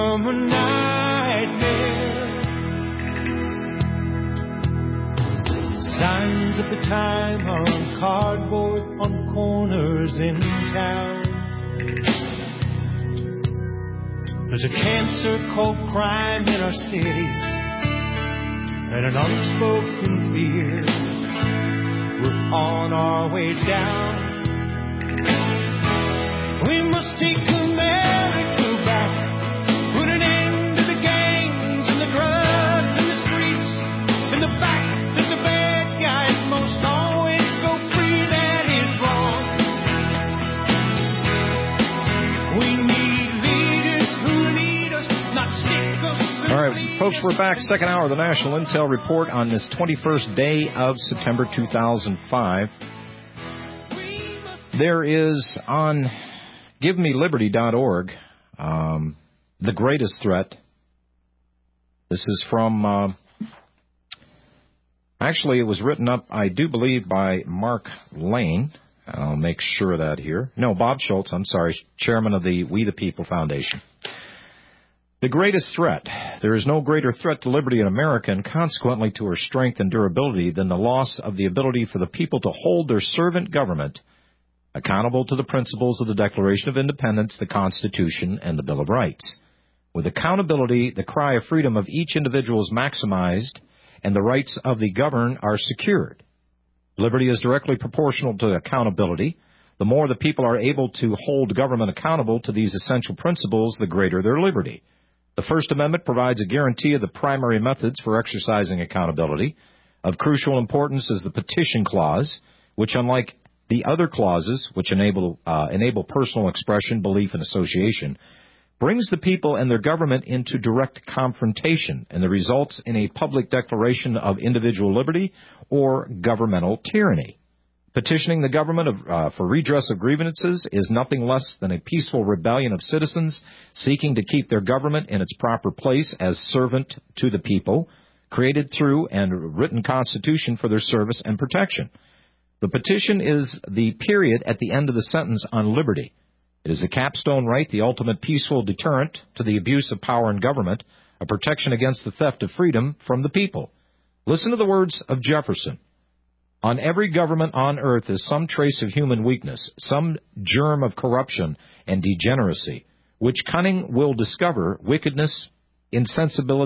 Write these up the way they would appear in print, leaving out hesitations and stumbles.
become a nightmare. Signs of the time are on cardboard on corners in town. There's a cancer called crime in our cities, and an unspoken fear. We're on our way down. We must take America back. Put an end to the gangs and the drugs and the streets, and the fact that the bad guys most always go free. That is wrong. We need leaders who lead us, not stick us. All right, folks, we're back. Second hour of the National Intel Report on this 21st day of September 2005. There is on GiveMeLiberty.org, The Greatest Threat. This is from, actually it was written up, I do believe, by Mark Lane. I'll make sure of that here. No, Bob Schultz, I'm sorry, chairman of the We the People Foundation. The greatest threat. There is no greater threat to liberty in America and consequently to her strength and durability than the loss of the ability for the people to hold their servant government accountable to the principles of the Declaration of Independence, the Constitution, and the Bill of Rights. With accountability, the cry of freedom of each individual is maximized, and the rights of the governed are secured. Liberty is directly proportional to accountability. The more the people are able to hold government accountable to these essential principles, the greater their liberty. The First Amendment provides a guarantee of the primary methods for exercising accountability. Of crucial importance is the Petition Clause, which, unlike the other clauses, which enable personal expression, belief, and association, brings the people and their government into direct confrontation, and results in a public declaration of individual liberty or governmental tyranny. Petitioning the government for redress of grievances is nothing less than a peaceful rebellion of citizens seeking to keep their government in its proper place as servant to the people, created through and written constitution for their service and protection. The petition is the period at the end of the sentence on liberty. It is the capstone right, the ultimate peaceful deterrent to the abuse of power in government, a protection against the theft of freedom from the people. Listen to the words of Jefferson. On every government on earth is some trace of human weakness, some germ of corruption and degeneracy, which cunning will discover, wickedness, insensible,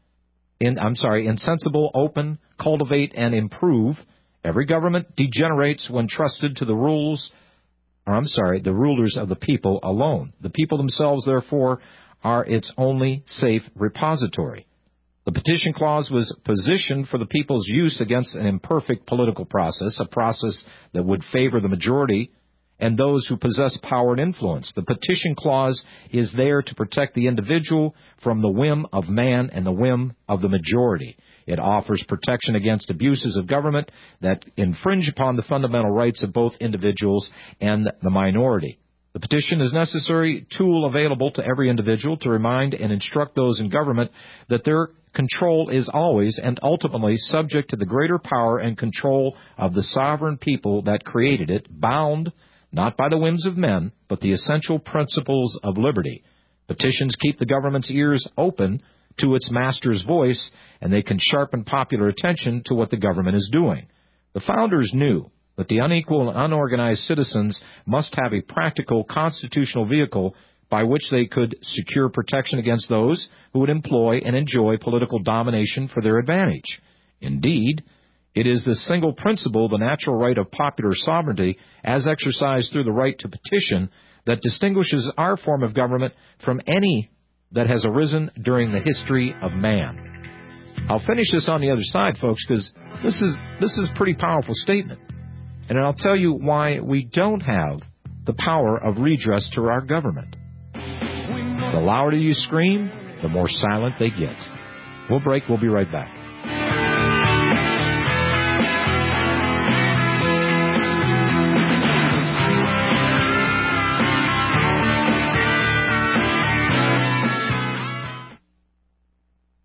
open, cultivate, and improve. Every government degenerates when trusted to the rulers of the people alone. The people themselves, therefore, are its only safe repository. The Petition Clause was positioned for the people's use against an imperfect political process, a process that would favor the majority and those who possess power and influence. The Petition Clause is there to protect the individual from the whim of man and the whim of the majority. It offers protection against abuses of government that infringe upon the fundamental rights of both individuals and the minority. The petition is a necessary tool available to every individual to remind and instruct those in government that their control is always and ultimately subject to the greater power and control of the sovereign people that created it, bound not by the whims of men, but the essential principles of liberty. Petitions keep the government's ears open to its master's voice, and they can sharpen popular attention to what the government is doing. The founders knew that the unequal and unorganized citizens must have a practical constitutional vehicle by which they could secure protection against those who would employ and enjoy political domination for their advantage. Indeed, it is this single principle, the natural right of popular sovereignty, as exercised through the right to petition, that distinguishes our form of government from any that has arisen during the history of man. I'll finish this on the other side, folks, because this is a pretty powerful statement. And I'll tell you why we don't have the power of redress to our government. The louder you scream, the more silent they get. We'll break. We'll be right back.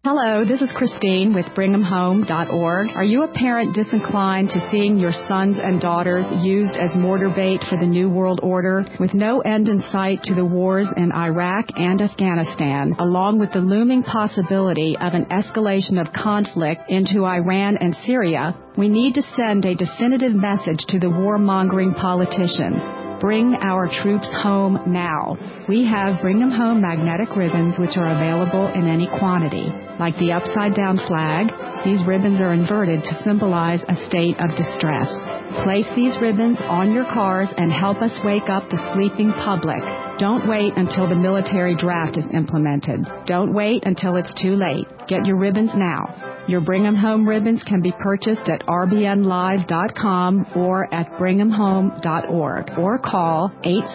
Hello, this is Christine with BringTheMHome.org. Are you a parent disinclined to seeing your sons and daughters used as mortar bait for the New World Order? With no end in sight to the wars in Iraq and Afghanistan, along with the looming possibility of an escalation of conflict into Iran and Syria, we need to send a definitive message to the warmongering politicians. Bring our troops home now. We have Bring Them Home magnetic ribbons, which are available in any quantity. Like the upside-down flag, these ribbons are inverted to symbolize a state of distress. Place these ribbons on your cars and help us wake up the sleeping public. Don't wait until the military draft is implemented. Don't wait until it's too late. Get your ribbons now. Your Bring 'em Home ribbons can be purchased at rbnlive.com or at bringthemhome.org or call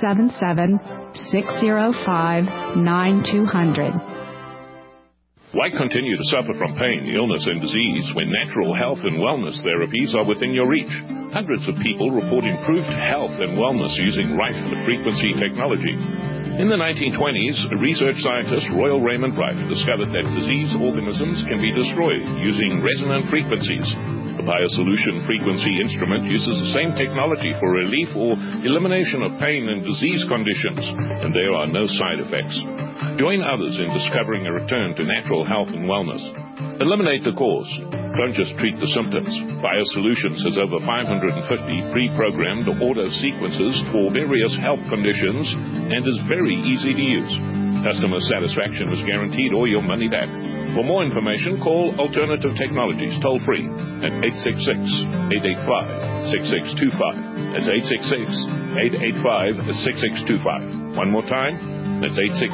877-605-9200. Why continue to suffer from pain, illness, and disease when natural health and wellness therapies are within your reach? Hundreds of people report improved health and wellness using Rife-frequency technology. In the 1920s, research scientist Royal Raymond Rife discovered that disease organisms can be destroyed using resonant frequencies. The BioSolution frequency instrument uses the same technology for relief or elimination of pain and disease conditions, and there are no side effects. Join others in discovering a return to natural health and wellness. Eliminate the cause. Don't just treat the symptoms. BioSolutions has over 550 pre-programmed auto sequences for various health conditions and is very easy to use. Customer satisfaction is guaranteed or your money back. For more information, call Alternative Technologies toll-free at 866-885-6625. That's 866-885-6625. One more time, that's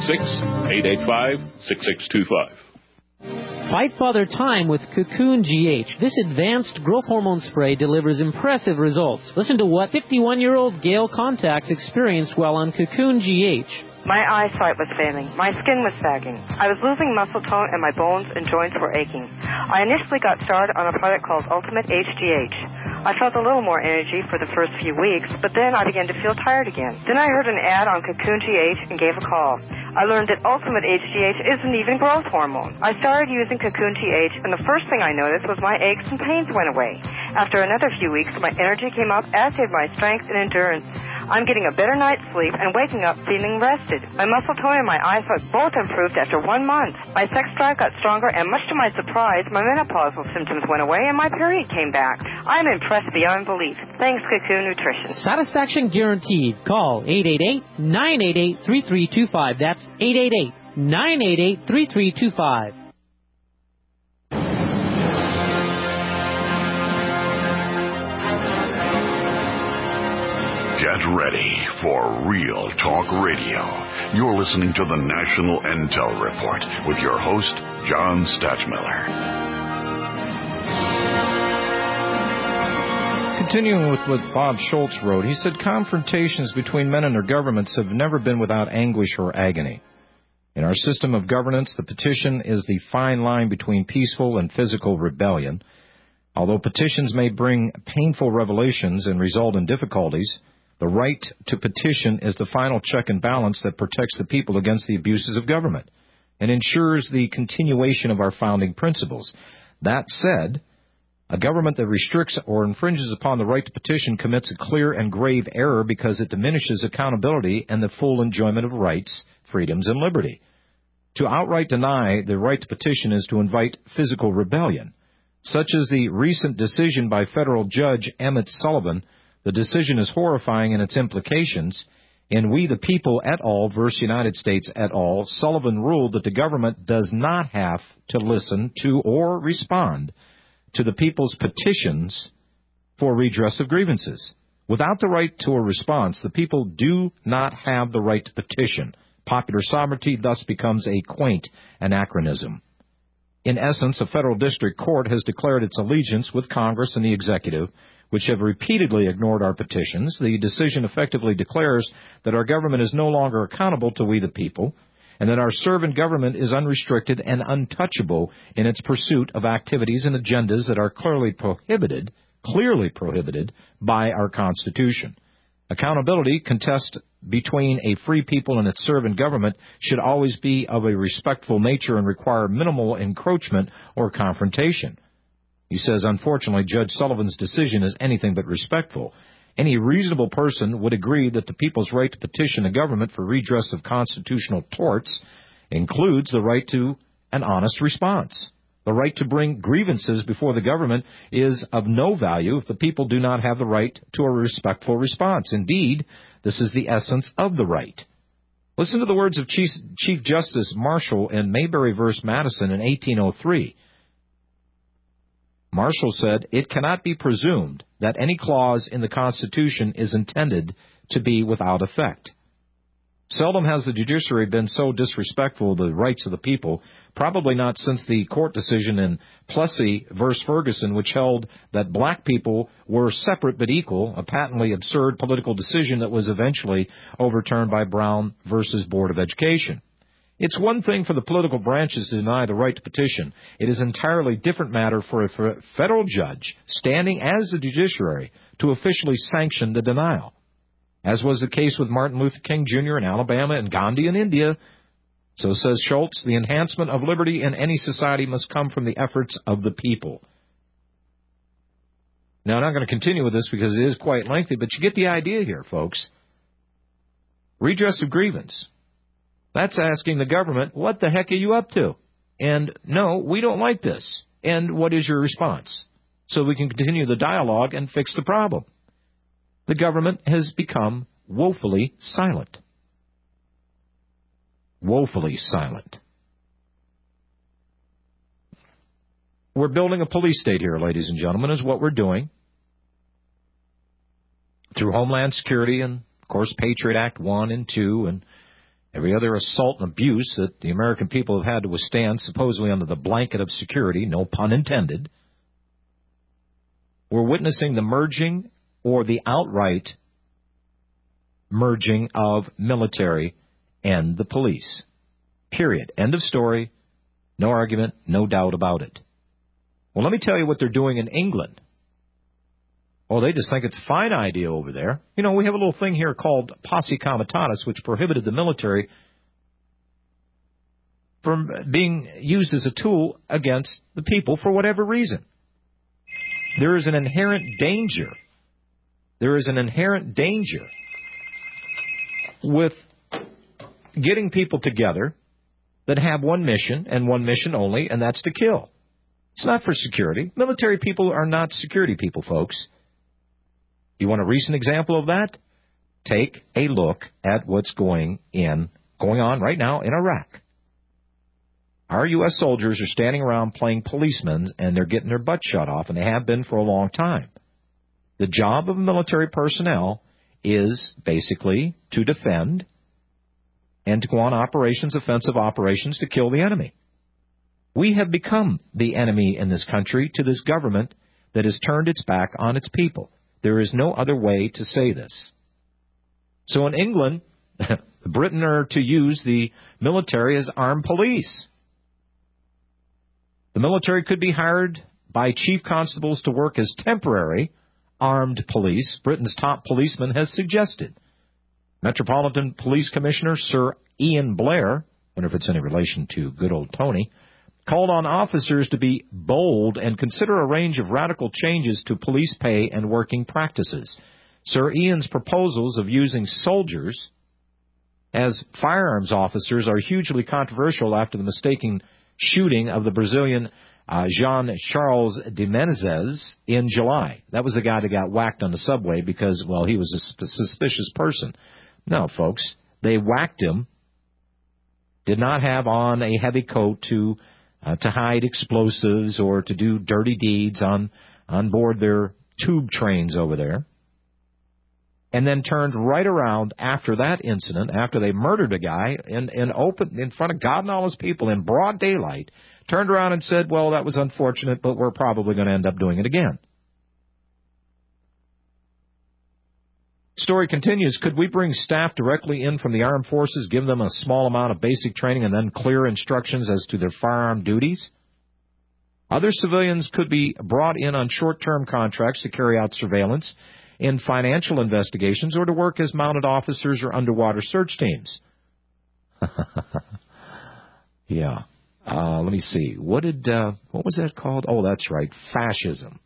866-885-6625. Fight Father Time with Cocoon GH. This advanced growth hormone spray delivers impressive results. Listen to what 51-year-old Gail Contacts experienced while on Cocoon GH. My eyesight was failing. My skin was sagging. I was losing muscle tone and my bones and joints were aching. I initially got started on a product called Ultimate HGH. I felt a little more energy for the first few weeks, but then I began to feel tired again. Then I heard an ad on Cocoon GH and gave a call. I learned that Ultimate HGH isn't even growth hormone. I started using Cocoon GH, and the first thing I noticed was my aches and pains went away. After another few weeks, my energy came up, as did my strength and endurance. I'm getting a better night's sleep and waking up feeling rested. My muscle tone and my eyesight both improved after 1 month. My sex drive got stronger, and much to my surprise, my menopausal symptoms went away and my period came back. I'm impressed beyond belief. Thanks, Cocoon Nutrition. Satisfaction guaranteed. Call 888-988-3325. That's 888-988-3325. Get ready for Real Talk Radio. You're listening to the National Intel Report with your host, John Stachmiller. Continuing with what Bob Schultz wrote, he said, confrontations between men and their governments have never been without anguish or agony. In our system of governance, the petition is the fine line between peaceful and physical rebellion. Although petitions may bring painful revelations and result in difficulties, the right to petition is the final check and balance that protects the people against the abuses of government and ensures the continuation of our founding principles. That said, a government that restricts or infringes upon the right to petition commits a clear and grave error because it diminishes accountability and the full enjoyment of rights, freedoms, and liberty. To outright deny the right to petition is to invite physical rebellion. Such as the recent decision by federal judge Emmett Sullivan. The decision is horrifying in its implications. In We the People et al. Versus United States et al., Sullivan ruled that the government does not have to listen to or respond to the people's petitions for redress of grievances. Without the right to a response, the people do not have the right to petition. Popular sovereignty thus becomes a quaint anachronism. In essence, a federal district court has declared its allegiance with Congress and the executive, which have repeatedly ignored our petitions. The decision effectively declares that our government is no longer accountable to we the people, and that our servant government is unrestricted and untouchable in its pursuit of activities and agendas that are clearly prohibited by our Constitution. Accountability, contest between a free people and its servant government, should always be of a respectful nature and require minimal encroachment or confrontation. He says, unfortunately, Judge Sullivan's decision is anything but respectful. Any reasonable person would agree that the people's right to petition the government for redress of constitutional torts includes the right to an honest response. The right to bring grievances before the government is of no value if the people do not have the right to a respectful response. Indeed, this is the essence of the right. Listen to the words of Chief Justice Marshall in Mayberry v. Madison in 1803. Marshall said, "It cannot be presumed that any clause in the Constitution is intended to be without effect." Seldom has the judiciary been so disrespectful of the rights of the people, probably not since the court decision in Plessy v. Ferguson, which held that black people were separate but equal, a patently absurd political decision that was eventually overturned by Brown v. Board of Education. It's one thing for the political branches to deny the right to petition. It is an entirely different matter for a federal judge, standing as the judiciary, to officially sanction the denial. As was the case with Martin Luther King Jr. in Alabama and Gandhi in India, so says Schultz, the enhancement of liberty in any society must come from the efforts of the people. Now, I'm not going to continue with this because it is quite lengthy, but you get the idea here, folks. Redress of grievance. That's asking the government, what the heck are you up to? And no, we don't like this. And what is your response? So we can continue the dialogue and fix the problem. The government has become woefully silent. Woefully silent. We're building a police state here, ladies and gentlemen, is what we're doing. Through Homeland Security and, of course, Patriot Act 1 and 2 and every other assault and abuse that the American people have had to withstand, supposedly under the blanket of security, no pun intended. We're witnessing the merging or the outright merging of military and the police. Period. End of story. No argument, no doubt about it. Well, let me tell you what they're doing in England. Oh, they just think it's a fine idea over there. You know, we have a little thing here called Posse Comitatus, which prohibited the military from being used as a tool against the people for whatever reason. There is an inherent danger. There is an inherent danger with getting people together that have one mission and one mission only, and that's to kill. It's not for security. Military people are not security people, folks. You want a recent example of that? Take a look at what's going on right now in Iraq. Our U.S. soldiers are standing around playing policemen, and they're getting their butt shot off, and they have been for a long time. The job of military personnel is basically to defend and to go on operations, offensive operations, to kill the enemy. We have become the enemy in this country to this government that has turned its back on its people. There is no other way to say this. So in England, Britain are to use the military as armed police. The military could be hired by chief constables to work as temporary armed police, Britain's top policeman has suggested. Metropolitan Police Commissioner Sir Ian Blair, I wonder if it's any relation to good old Tony, called on officers to be bold and consider a range of radical changes to police pay and working practices. Sir Ian's proposals of using soldiers as firearms officers are hugely controversial after the mistaken shooting of the Brazilian Jean-Charles de Menezes in July. That was the guy that got whacked on the subway because, well, he was a suspicious person. No, folks, they whacked him, did not have on a heavy coat to hide explosives or to do dirty deeds on board their tube trains over there, and then turned right around after that incident, after they murdered a guy in front of God and all his people in broad daylight, turned around and said, well, that was unfortunate, but we're probably going to end up doing it again. Story continues, could we bring staff directly in from the armed forces, give them a small amount of basic training, and then clear instructions as to their firearm duties? Other civilians could be brought in on short-term contracts to carry out surveillance in financial investigations or to work as mounted officers or underwater search teams. Yeah. Let me see. What was that called? Oh, that's right. Fascism.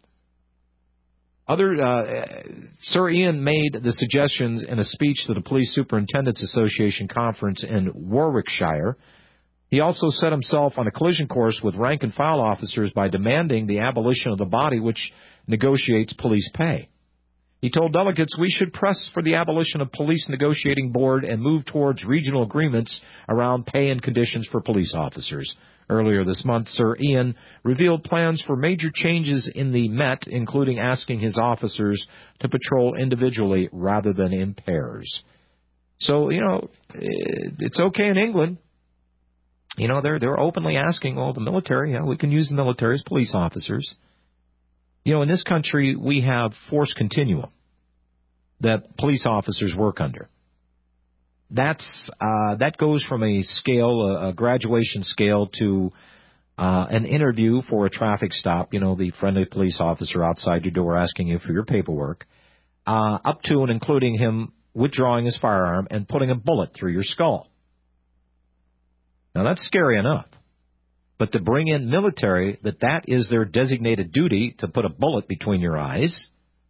Sir Ian made the suggestions in a speech to the Police Superintendents Association conference in Warwickshire. He also set himself on a collision course with rank-and-file officers by demanding the abolition of the body which negotiates police pay. He told delegates we should press for the abolition of police negotiating board and move towards regional agreements around pay and conditions for police officers. Earlier this month, Sir Ian revealed plans for major changes in the Met, including asking his officers to patrol individually rather than in pairs. So, it's okay in England. They're openly asking, the military, we can use the military as police officers. In this country, we have force continuum that police officers work under. That goes from a scale, a graduation scale, to an interview for a traffic stop, the friendly police officer outside your door asking you for your paperwork, up to and including him withdrawing his firearm and putting a bullet through your skull. Now, that's scary enough. But to bring in military, that is their designated duty, to put a bullet between your eyes.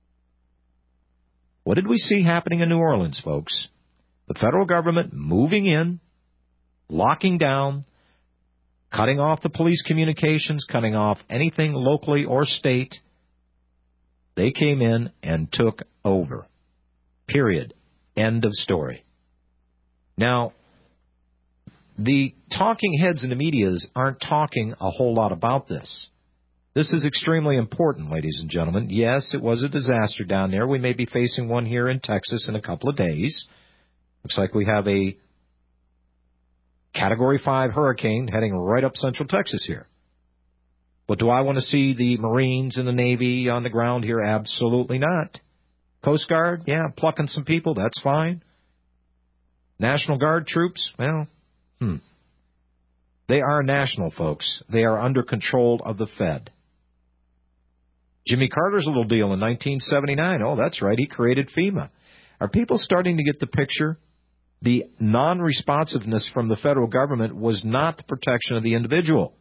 What did we see happening in New Orleans, folks? The federal government moving in, locking down, cutting off the police communications, cutting off anything locally or state. They came in and took over. Period. End of story. Now, the talking heads in the medias aren't talking a whole lot about this. This is extremely important, ladies and gentlemen. Yes, it was a disaster down there. We may be facing one here in Texas in a couple of days. Looks like we have a Category 5 hurricane heading right up central Texas here. But do I want to see the Marines and the Navy on the ground here? Absolutely not. Coast Guard, plucking some people, that's fine. National Guard troops, they are national, folks. They are under control of the Fed. Jimmy Carter's little deal in 1979, oh, that's right, he created FEMA. Are people starting to get the picture? The non-responsiveness from the federal government was not the protection of the individual.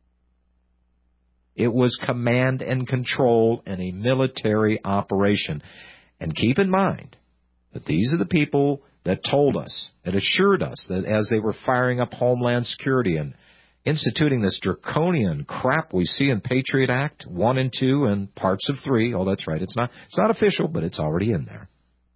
It was command and control and a military operation. And keep in mind that these are the people that told us, that assured us that as they were firing up Homeland Security and instituting this draconian crap we see in Patriot Act 1 and 2 and parts of 3. Oh, that's right. It's not official, but it's already in there.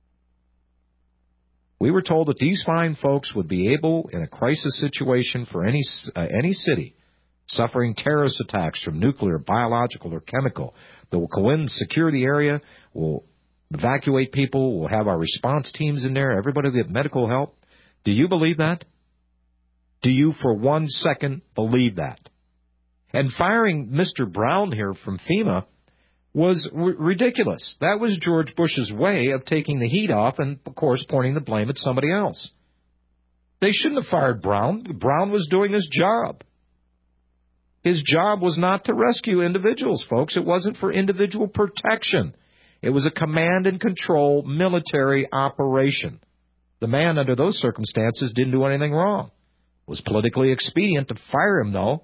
We were told that these fine folks would be able, in a crisis situation for any city suffering terrorist attacks from nuclear, biological, or chemical, that will go in, secure the area, will evacuate people, we'll have our response teams in there, everybody will get medical help. Do you believe that? Do you for 1 second believe that? And firing Mr. Brown here from FEMA was ridiculous. That was George Bush's way of taking the heat off and, of course, pointing the blame at somebody else. They shouldn't have fired Brown. Brown was doing his job. His job was not to rescue individuals, folks. It wasn't for individual protection. It was a command and control military operation. The man, under those circumstances, didn't do anything wrong. It was politically expedient to fire him, though.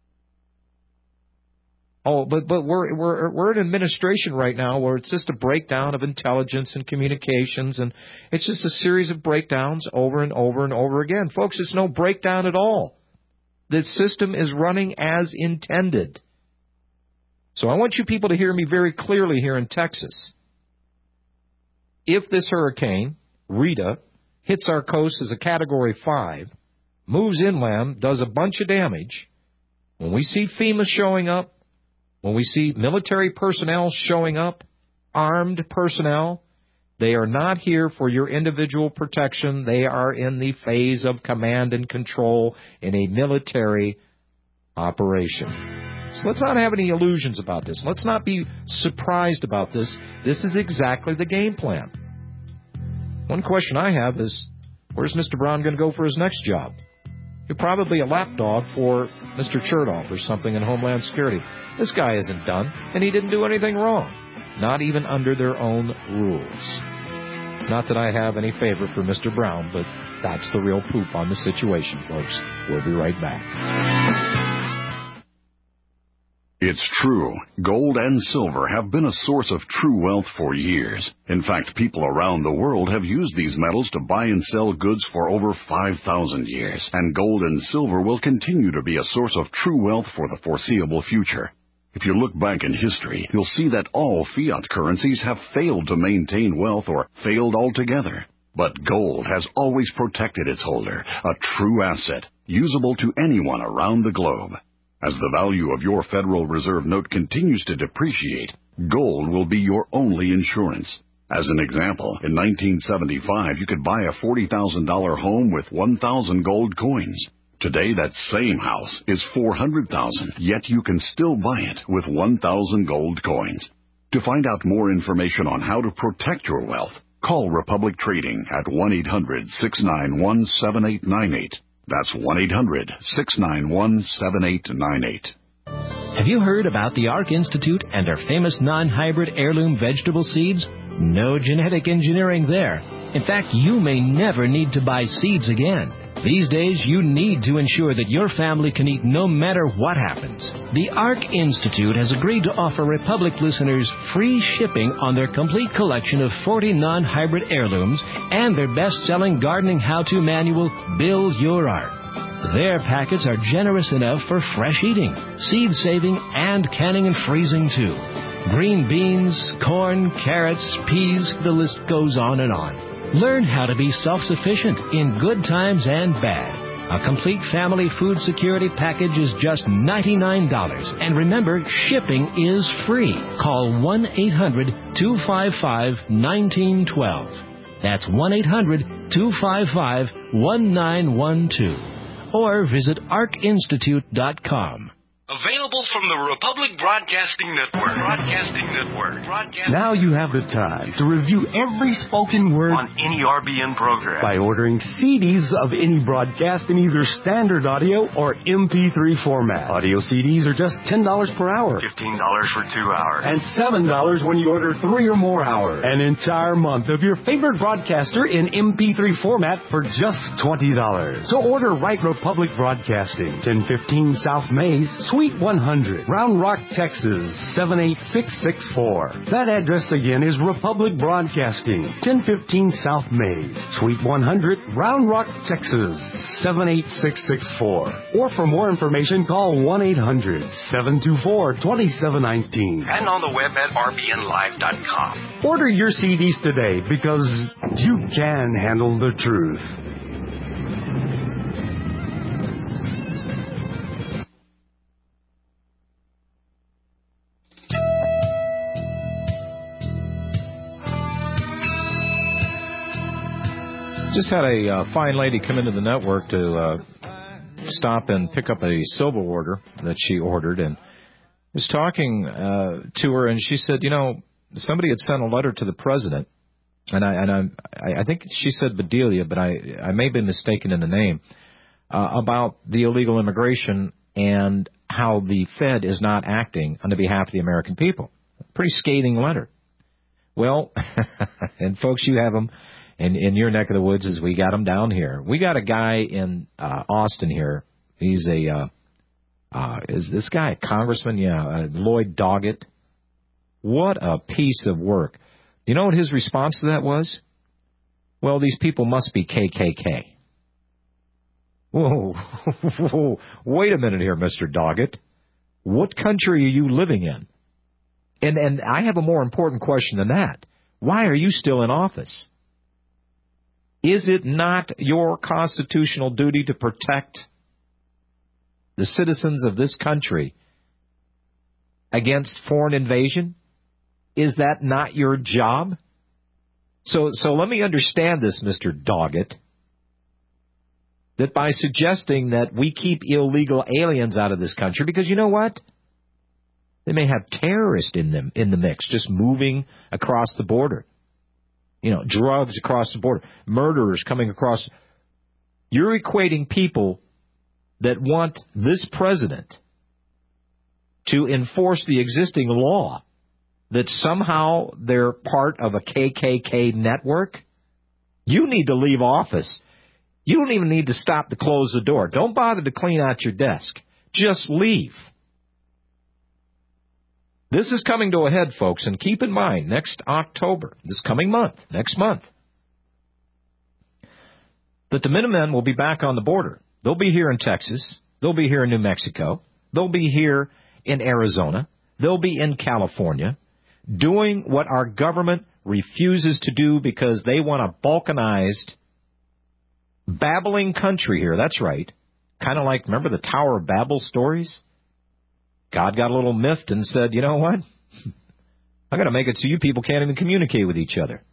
Oh, but we're in administration right now where it's just a breakdown of intelligence and communications, and it's just a series of breakdowns over and over and over again. Folks, it's no breakdown at all. This system is running as intended. So I want you people to hear me very clearly here in Texas. If this hurricane, Rita, hits our coast as a Category 5, moves inland, does a bunch of damage, when we see FEMA showing up, when we see military personnel showing up, armed personnel, they are not here for your individual protection. They are in the phase of command and control in a military operation. So let's not have any illusions about this. Let's not be surprised about this. This is exactly the game plan. One question I have is, where's Mr. Brown going to go for his next job? You're probably a lapdog for Mr. Chertoff or something in Homeland Security. This guy isn't done, and he didn't do anything wrong, not even under their own rules. Not that I have any favor for Mr. Brown, but that's the real poop on the situation, folks. We'll be right back. It's true. Gold and silver have been a source of true wealth for years. In fact, people around the world have used these metals to buy and sell goods for over 5,000 years. And gold and silver will continue to be a source of true wealth for the foreseeable future. If you look back in history, you'll see that all fiat currencies have failed to maintain wealth or failed altogether. But gold has always protected its holder, a true asset, usable to anyone around the globe. As the value of your Federal Reserve note continues to depreciate, gold will be your only insurance. As an example, in 1975, you could buy a $40,000 home with 1,000 gold coins. Today, that same house is $400,000, yet you can still buy it with 1,000 gold coins. To find out more information on how to protect your wealth, call Republic Trading at 1-800-691-7898. That's 1-800-691-7898. Have you heard about the ARC Institute and their famous non-hybrid heirloom vegetable seeds? No genetic engineering there. In fact, you may never need to buy seeds again. These days, you need to ensure that your family can eat no matter what happens. The ARC Institute has agreed to offer Republic listeners free shipping on their complete collection of 40 non-hybrid heirlooms and their best-selling gardening how-to manual, Build Your Ark. Their packets are generous enough for fresh eating, seed-saving, and canning and freezing, too. Green beans, corn, carrots, peas, the list goes on and on. Learn how to be self-sufficient in good times and bad. A complete family food security package is just $99. And remember, shipping is free. Call 1-800-255-1912. That's 1-800-255-1912. Or visit arcinstitute.com. Available from the Republic Broadcasting Network. Now you have the time to review every spoken word On any RBN program. by ordering CDs of any broadcast in either standard audio or MP3 format. Audio CDs are just $10 per hour. $15 for 2 hours. And $7 when you order 3 or more hours. An entire month of your favorite broadcaster in MP3 format for just $20. So order right Republic Broadcasting, 1015 South Mays, Suite 100, Round Rock, Texas, 78664. That address again is Republic Broadcasting, 1015 South Mays, Suite 100, Round Rock, Texas, 78664. Or for more information, call 1-800-724-2719. And on the web at rbnlive.com. Order your CDs today because you can handle the truth. Just had a fine lady come into the network to stop and pick up a silver order that she ordered, and was talking to her, and she said, you know, somebody had sent a letter to the president, and I think she said Bedelia, but I may be mistaken in the name, about the illegal immigration and how the Fed is not acting on the behalf of the American people. Pretty scathing letter. Well, and folks, you have them in your neck of the woods as we got them down here. We got a guy in Austin here. He's is this guy a congressman? Yeah, Lloyd Doggett. What a piece of work. Do you know what his response to that was? Well, these people must be KKK. Whoa, whoa, wait a minute here, Mr. Doggett. What country are you living in? And I have a more important question than that. Why are you still in office? Is it not your constitutional duty to protect the citizens of this country against foreign invasion? Is that not your job? So let me understand this, Mr. Doggett, that by suggesting that we keep illegal aliens out of this country, because you know what? They may have terrorists in the mix, just moving across the border. You know, drugs across the border, murderers coming across. You're equating people that want this president to enforce the existing law, that somehow they're part of a KKK network, you need to leave office. You don't even need to stop to close the door. Don't bother to clean out your desk. Just leave. This is coming to a head, folks, and keep in mind, next October, this coming month, next month, that the Minutemen will be back on the border. They'll be here in Texas. They'll be here in New Mexico. They'll be here in Arizona. They'll be in California, doing what our government refuses to do because they want a balkanized, babbling country here. That's right. Kind of like, remember the Tower of Babel stories? God got a little miffed and said, you know what? I'm going to make it so you people can't even communicate with each other.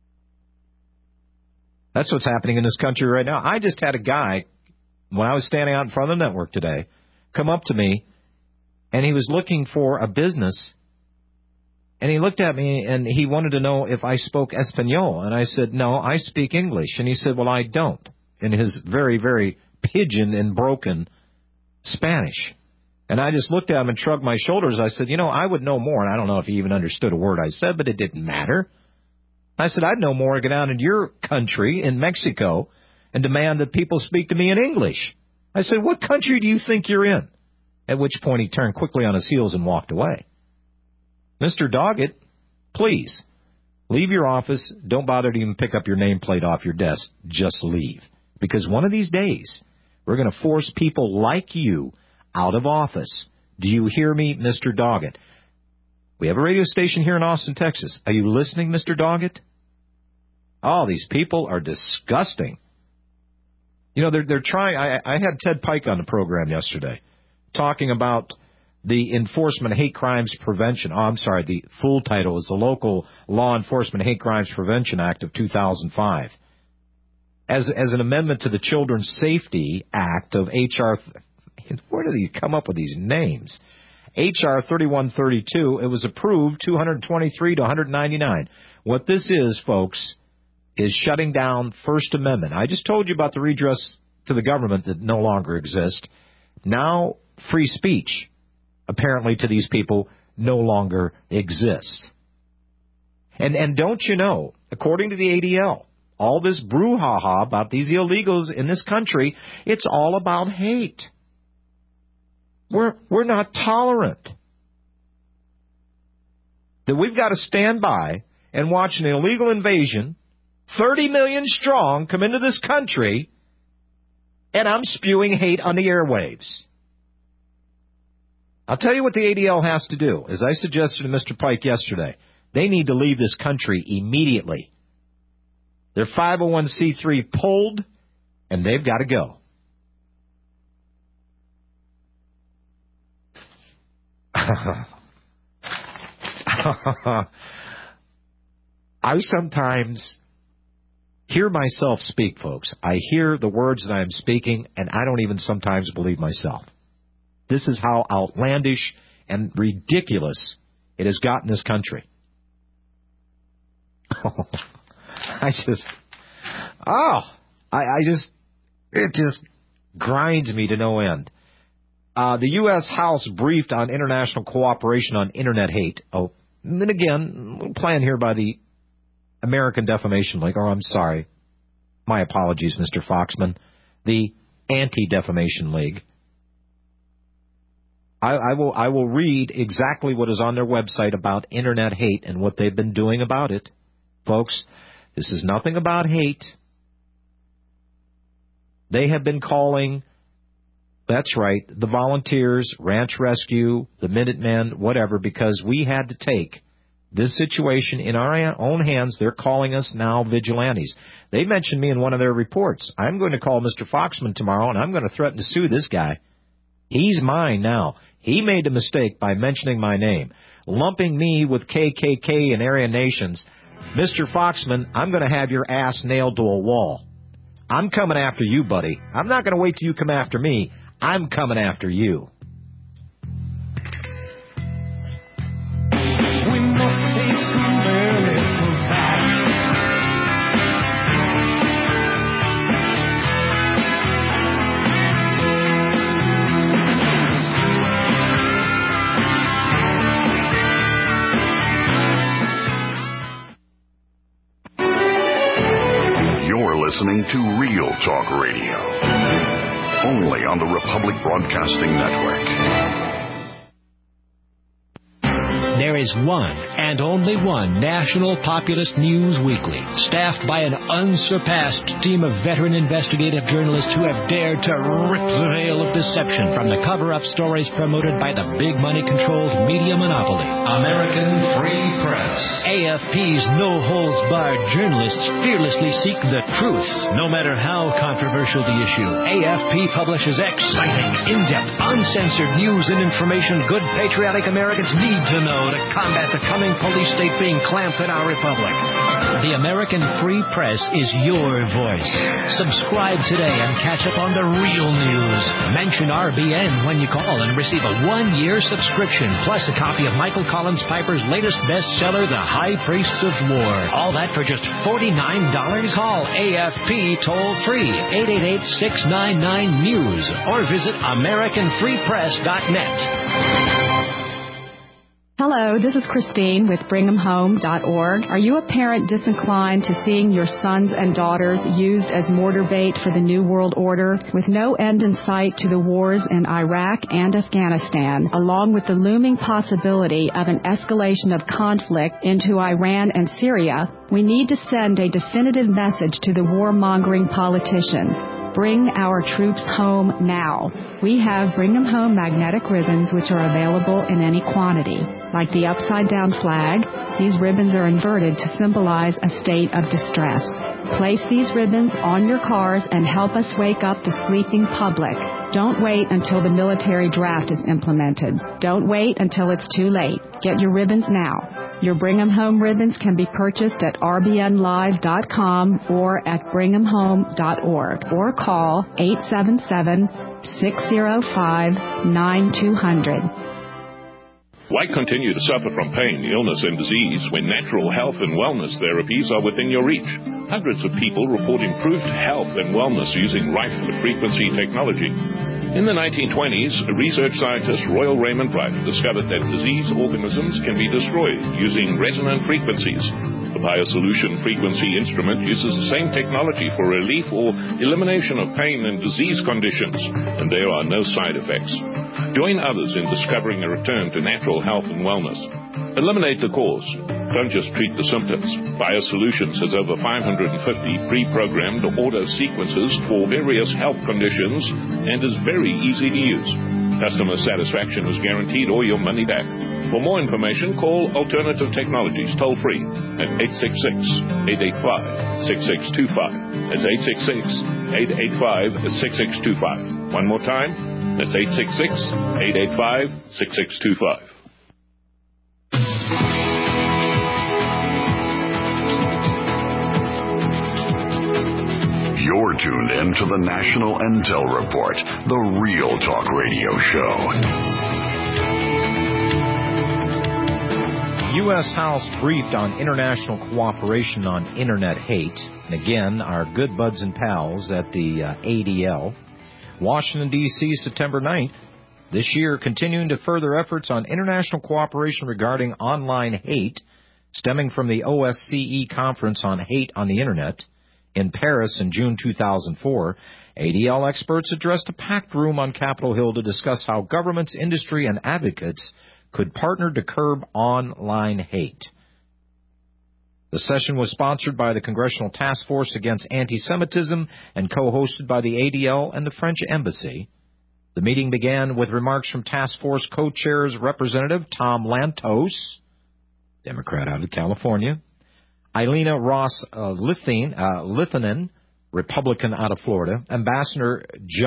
That's what's happening in this country right now. I just had a guy, when I was standing out in front of the network today, come up to me, and he was looking for a business, and he looked at me, and he wanted to know if I spoke Espanol. And I said, no, I speak English. And he said, well, I don't, in his very, very pidgin and broken Spanish. And I just looked at him and shrugged my shoulders. I said, you know, I would know more. And I don't know if he even understood a word I said, but it didn't matter. I said, I'd know more to get down in your country, in Mexico, and demand that people speak to me in English. I said, what country do you think you're in? At which point he turned quickly on his heels and walked away. Mr. Doggett, please, leave your office. Don't bother to even pick up your nameplate off your desk. Just leave. Because one of these days, we're going to force people like you out of office. Do you hear me, Mr. Doggett? We have a radio station here in Austin, Texas. Are you listening, Mr. Doggett? Oh, these people are disgusting. You know, they're trying. I had Ted Pike on the program yesterday talking about the Enforcement of Hate Crimes Prevention. Oh, I'm sorry, the full title is the Local Law Enforcement Hate Crimes Prevention Act of 2005. As an amendment to the Children's Safety Act of H.R. Where do you come up with these names? H.R. 3132, it was approved 223 to 199. What this is, folks, is shutting down First Amendment. I just told you about the redress to the government that no longer exists. Now, free speech, apparently to these people, no longer exists. And don't you know, according to the ADL, all this brouhaha about these illegals in this country, it's all about hate. We're not tolerant. That we've got to stand by and watch an illegal invasion, 30 million strong, come into this country, and I'm spewing hate on the airwaves. I'll tell you what the ADL has to do. As I suggested to Mr. Pike yesterday, they need to leave this country immediately. Their 501c3 pulled, and they've got to go. I sometimes hear myself speak, folks. I hear the words that I am speaking, and I don't even sometimes believe myself. This is how outlandish and ridiculous it has gotten this country. It just grinds me to no end. The U.S. House briefed on international cooperation on Internet hate. Oh, and then again, a little plan here by the American Defamation League. Oh, I'm sorry. My apologies, Mr. Foxman. The Anti-Defamation League. I will read exactly what is on their website about Internet hate and what they've been doing about it. Folks, this is nothing about hate. They have been calling... That's right, the volunteers, Ranch Rescue, the Minutemen, whatever, because we had to take this situation in our own hands. They're calling us now vigilantes. They mentioned me in one of their reports. I'm going to call Mr. Foxman tomorrow, and I'm going to threaten to sue this guy. He's mine now. He made a mistake by mentioning my name, lumping me with KKK and Aryan nations. Mr. Foxman, I'm going to have your ass nailed to a wall. I'm coming after you, buddy. I'm not going to wait till you come after me. I'm coming after you. We must take America back. listening to Real Talk Radio, only on the Republic Broadcasting Network. There is one and only one national populist news weekly, staffed by an unsurpassed team of veteran investigative journalists who have dared to rip the veil of deception from the cover-up stories promoted by the big money-controlled media monopoly, American Free Press. AFP's no-holds-barred journalists fearlessly seek the truth, no matter how controversial the issue. AFP publishes exciting, in-depth, uncensored news and information good patriotic Americans need to know to combat the coming police state being clamped in our republic. The American Free Press is your voice. Subscribe today and catch up on the real news. Mention RBN when you call and receive a 1-year subscription, plus a copy of Michael Collins Piper's latest bestseller, The High Priests of War. All that for just $49. Call AFP toll-free, 888-699-NEWS, or visit AmericanFreePress.net. Hello, this is Christine with BringHemHome.org. Are you a parent disinclined to seeing your sons and daughters used as mortar bait for the New World Order? With no end in sight to the wars in Iraq and Afghanistan, along with the looming possibility of an escalation of conflict into Iran and Syria, we need to send a definitive message to the warmongering politicians. Bring our troops home now. We have Bring Them Home magnetic ribbons, which are available in any quantity. Like the upside-down flag, these ribbons are inverted to symbolize a state of distress. Place these ribbons on your cars and help us wake up the sleeping public. Don't wait until the military draft is implemented. Don't wait until it's too late. Get your ribbons now. Your Bring 'em Home ribbons can be purchased at rbnlive.com or at bringhamhome.org or call 877-605-9200. Why continue to suffer from pain, illness, and disease when natural health and wellness therapies are within your reach? Hundreds of people report improved health and wellness using rifle-frequency technology. In the 1920s, research scientist Royal Raymond Wright discovered that disease organisms can be destroyed using resonant frequencies. The BioSolution frequency instrument uses the same technology for relief or elimination of pain and disease conditions, and there are no side effects. Join others in discovering a return to natural health and wellness. Eliminate the cause. Don't just treat the symptoms. BioSolutions has over 550 pre-programmed auto sequences for various health conditions and is very easy to use. Customer satisfaction is guaranteed or your money back. For more information, call Alternative Technologies toll-free at 866-885-6625. That's 866-885-6625. One more time. That's 866-885-6625. You're tuned in to the National Intel Report, the Real Talk Radio Show. U.S. House briefed on international cooperation on Internet hate. And again, our good buds and pals at the ADL. Washington, D.C., September 9th. This year, continuing to further efforts on international cooperation regarding online hate, stemming from the OSCE Conference on Hate on the Internet in Paris in June 2004, ADL experts addressed a packed room on Capitol Hill to discuss how governments, industry, and advocates could partner to curb online hate. The session was sponsored by the Congressional Task Force Against Anti-Semitism and co-hosted by the ADL and the French Embassy. The meeting began with remarks from Task Force co-chairs Representative Tom Lantos, Democrat out of California, Ilena Ross-Lithanen, Republican out of Florida, Ambassador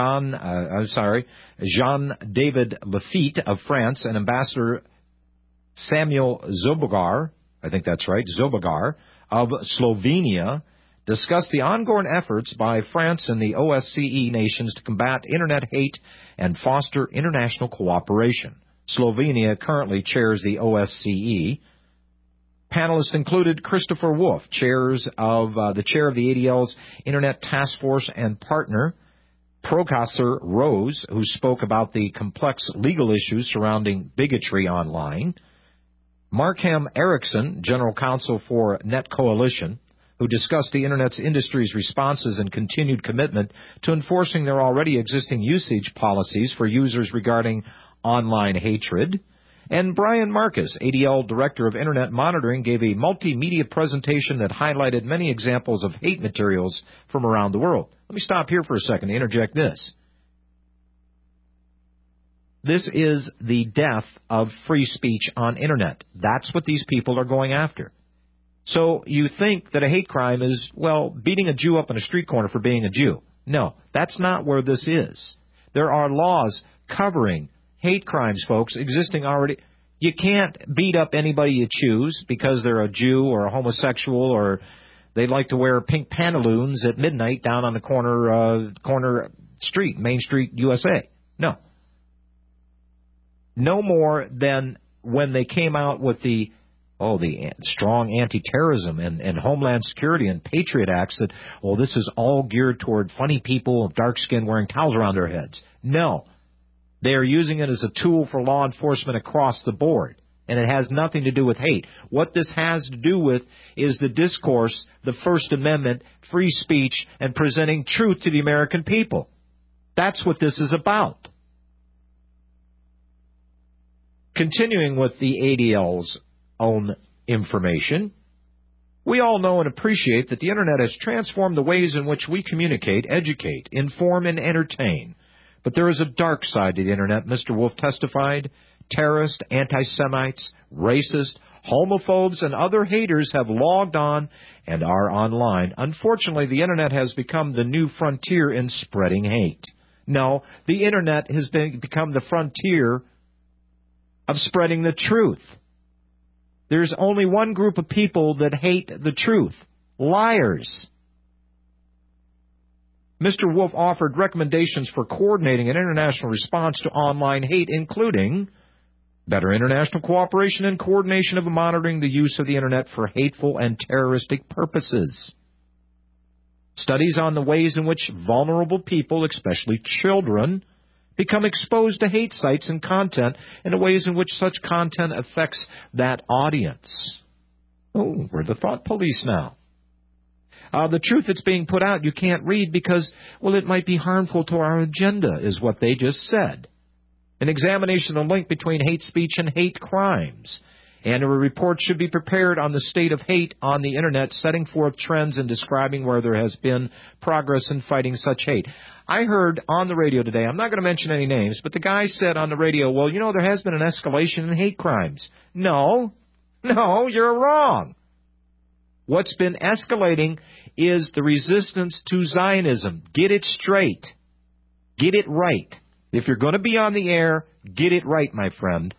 Jean-David Lafitte of France, and Ambassador Samuel Zobogar, I think that's right, Zobogar, of Slovenia, discussed the ongoing efforts by France and the OSCE nations to combat Internet hate and foster international cooperation. Slovenia currently chairs the OSCE. Panelists included Christopher Wolf, the chair of the ADL's Internet Task Force and partner, Prokasur Rose, who spoke about the complex legal issues surrounding bigotry online, Markham Erickson, General Counsel for Net Coalition, who discussed the Internet's industry's responses and continued commitment to enforcing their already existing usage policies for users regarding online hatred. And Brian Marcus, ADL Director of Internet Monitoring, gave a multimedia presentation that highlighted many examples of hate materials from around the world. Let me stop here for a second to interject this. This is the death of free speech on Internet. That's what these people are going after. So you think that a hate crime is, well, beating a Jew up in a street corner for being a Jew. No, that's not where this is. There are laws covering hate crimes, folks, existing already. You can't beat up anybody you choose because they're a Jew or a homosexual or they like to wear pink pantaloons at midnight down on the corner street, Main Street, USA. No. No more than when they came out with the strong anti-terrorism and Homeland Security and Patriot Acts that, this is all geared toward funny people of dark skin wearing towels around their heads. No. They are using it as a tool for law enforcement across the board, and it has nothing to do with hate. What this has to do with is the discourse, the First Amendment, free speech, and presenting truth to the American people. That's what this is about. Continuing with the ADL's own information, we all know and appreciate that the Internet has transformed the ways in which we communicate, educate, inform, and entertain. But there is a dark side to the Internet, Mr. Wolf testified. Terrorists, anti-Semites, racists, homophobes, and other haters have logged on and are online. Unfortunately, the Internet has become the new frontier in spreading hate. No, the Internet has become the frontier of spreading the truth. There's only one group of people that hate the truth: liars. Mr. Wolf offered recommendations for coordinating an international response to online hate, including better international cooperation and coordination of monitoring the use of the Internet for hateful and terroristic purposes. Studies on the ways in which vulnerable people, especially children, become exposed to hate sites and content, and the ways in which such content affects that audience. Oh, we're the thought police now. The truth that's being put out you can't read because, it might be harmful to our agenda, is what they just said. An examination of the link between hate speech and hate crimes. And a report should be prepared on the state of hate on the Internet, setting forth trends and describing where there has been progress in fighting such hate. I heard on the radio today, I'm not going to mention any names, but the guy said on the radio, there has been an escalation in hate crimes. No, you're wrong. What's been escalating is the resistance to Zionism. Get it straight. Get it right. If you're going to be on the air, get it right, my friend.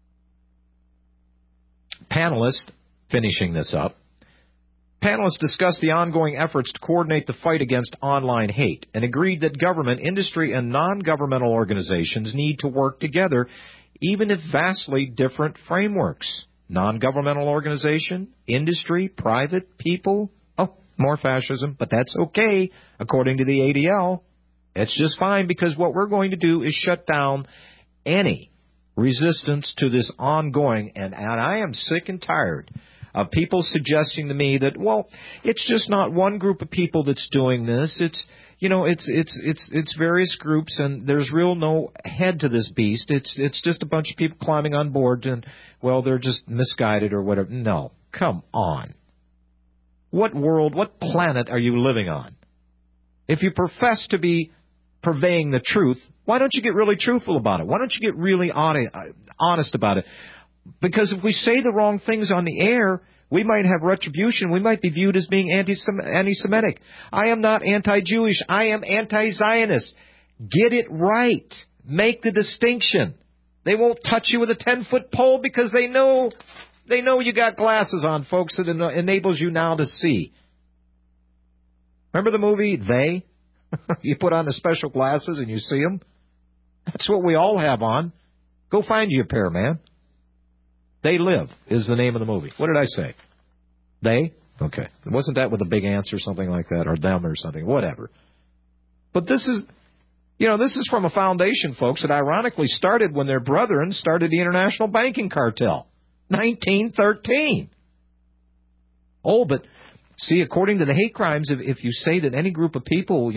Finishing this up, panelists discussed the ongoing efforts to coordinate the fight against online hate and agreed that government, industry, and non-governmental organizations need to work together, even if vastly different frameworks. Non-governmental organization, industry, private, people. More fascism, but that's okay, according to the ADL. It's just fine because what we're going to do is shut down any resistance to this ongoing, and I am sick and tired of people suggesting to me that, it's just not one group of people that's doing this. It's various groups, and there's no head to this beast. It's just a bunch of people climbing on board, and they're just misguided or whatever. No, come on. What world, what planet are you living on? If you profess to be purveying the truth, why don't you get really truthful about it? Why don't you get really honest about it? Because if we say the wrong things on the air, we might have retribution. We might be viewed as being anti-Semitic. I am not anti-Jewish. I am anti-Zionist. Get it right. Make the distinction. They won't touch you with a 10-foot pole because they know you got glasses on, folks, that enables you now to see. Remember the movie They? You put on the special glasses and you see them? That's what we all have on. Go find you a pair, man. They Live is the name of the movie. What did I say? They? Okay. Wasn't that with a big ants or something like that, or them or something? Whatever. But this is from a foundation, folks, that ironically started when their brethren started the international banking cartel. 1913. But See, according to the hate crimes, if you say that any group of people,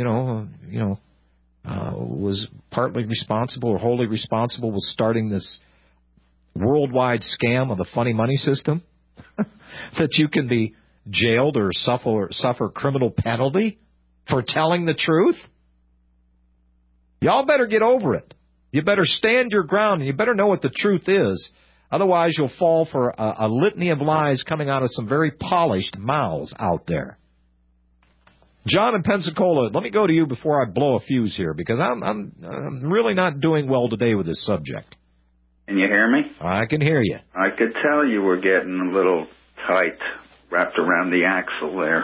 was partly responsible or wholly responsible with starting this worldwide scam of the funny money system, that you can be jailed or suffer criminal penalty for telling the truth? Y'all better get over it. You better stand your ground, and you better know what the truth is. Otherwise, you'll fall for a litany of lies coming out of some very polished mouths out there. John in Pensacola, let me go to you before I blow a fuse here, because I'm really not doing well today with this subject. Can you hear me? I can hear you. I could tell you were getting a little tight, wrapped around the axle there.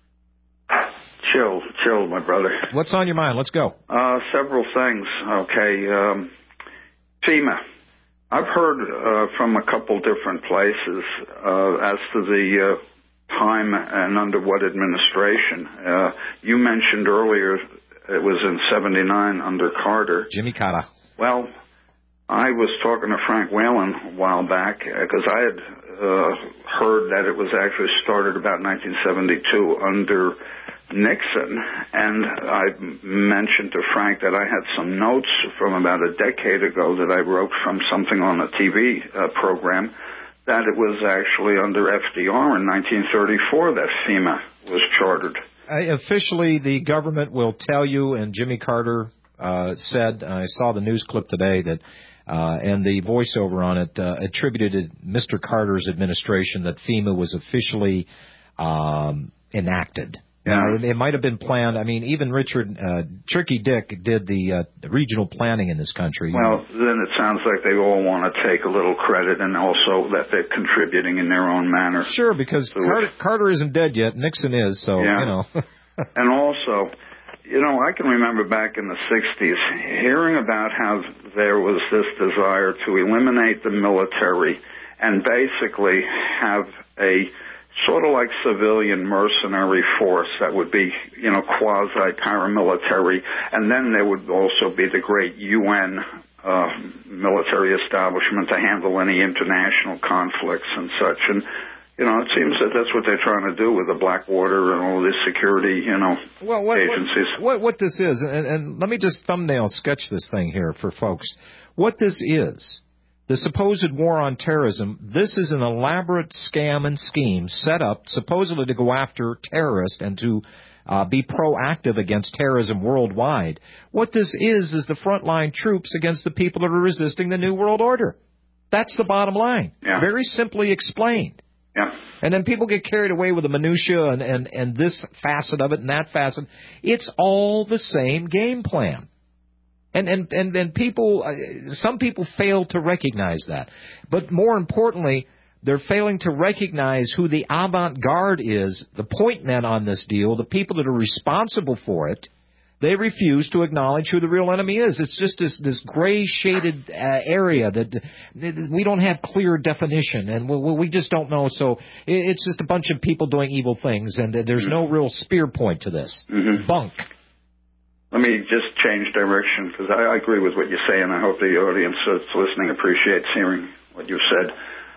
Chill, my brother. What's on your mind? Let's go. Several things. Okay. FEMA. I've heard from a couple different places as to the time and under what administration. You mentioned earlier it was in 79 under Carter. Jimmy Carter. Well, I was talking to Frank Whalen a while back because I had heard that it was actually started about 1972 under Nixon, and I mentioned to Frank that I had some notes from about a decade ago that I wrote from something on a TV program that it was actually under FDR in 1934 that FEMA was chartered. Officially, the government will tell you, and Jimmy Carter said, I saw the news clip today, that and the voiceover on it attributed to Mr. Carter's administration that FEMA was officially enacted. Yeah. Now, it might have been planned. I mean, even Richard Tricky Dick did the regional planning in this country. Well, then it sounds like they all want to take a little credit and also that they're contributing in their own manner. Sure, because Carter isn't dead yet. Nixon is, so, yeah. And also, I can remember back in the 60s hearing about how there was this desire to eliminate the military and basically have a sort of like civilian mercenary force that would be, quasi-paramilitary, and then there would also be the great UN military establishment to handle any international conflicts and such. And, it seems that that's what they're trying to do with the Blackwater and all these security, agencies. What this is, and let me just thumbnail sketch this thing here for folks. What this is, the supposed war on terrorism, this is an elaborate scam and scheme set up supposedly to go after terrorists and to be proactive against terrorism worldwide. What this is the frontline troops against the people that are resisting the New World Order. That's the bottom line. Yeah. Very simply explained. Yeah. And then people get carried away with the minutia and this facet of it and that facet. It's all the same game plan. And people, some people fail to recognize that. But more importantly, they're failing to recognize who the avant-garde is, the point men on this deal, the people that are responsible for it. They refuse to acknowledge who the real enemy is. It's just this gray-shaded area that we don't have clear definition, and we just don't know. So it's just a bunch of people doing evil things, and there's no real spear point to this. Mm-hmm. Bunk. Let me just change direction, because I agree with what you say, and I hope the audience that's listening appreciates hearing what you said.